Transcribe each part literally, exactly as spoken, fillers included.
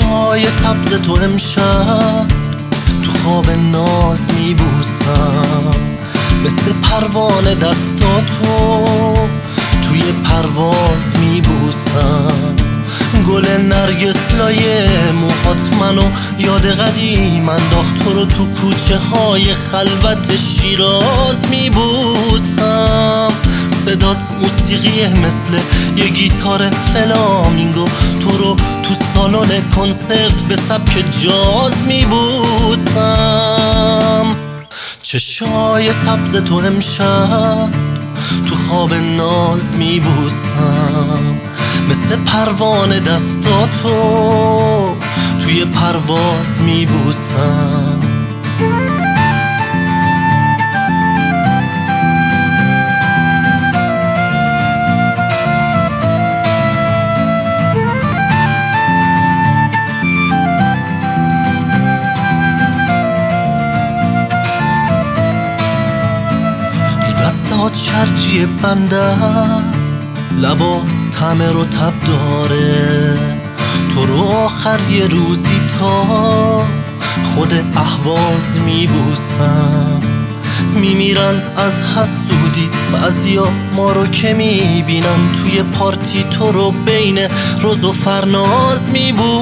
چشای سبز تو امشب تو خواب ناز میبوسم، مثل پروانه دستاتو توی پرواز میبوسم. گل نرگس لایه موهات منو یاد قدیم انداخت، تو رو تو کوچه های خلوت شیراز میبوسم. صدات موسیقیه مثل یه گیتار فلامینگو، تو رو تو سالن کنسرت به سبک جاز میبوسم. چشای سبز تو امشب تو خواب ناز میبوسم، مثل پروانه دستاتو توی پرواز میبوسم. دستات شرجی بنده، لبا طعم رو تب داره، تو رو آخر یه روزی تا خود اهواز میبوسم. میمیرن از حسودی بعضیا ما رو که میبینن، توی پارتی تو رو بین روز و فرناز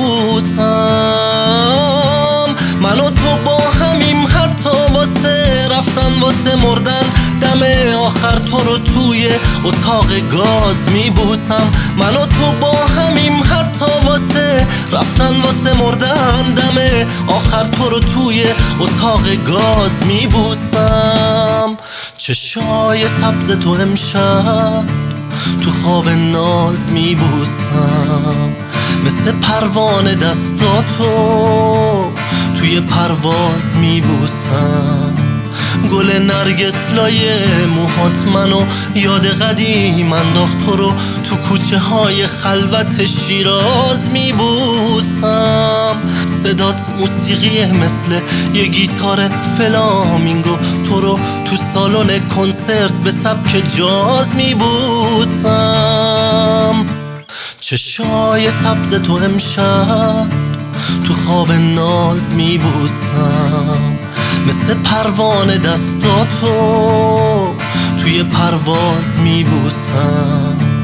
میبوسم. من و تو با همیم حتی واسه رفتن واسه مردن، دم آخر تو رو توی اتاق گاز میبوسم. من و تو با همیم حتی واسه رفتن واسه مردن، دم آخر تو رو توی اتاق گاز میبوسم. چشای سبز تو امشب تو خواب ناز میبوسم، مثل پروانه دستاتو توی پرواز میبوسم. گل نرگس لایه موهات منو یاد قدیم انداخت، تو رو تو کوچه های خلوت شیراز میبوسم. صدات موسیقیه مثل یه گیتار فلامینگو، تو رو تو سالن کنسرت به سبک جاز میبوسم. چشای سبز تو امشب تو خواب ناز میبوسم، مثل پروانه دستاتو توی پرواز میبوسم.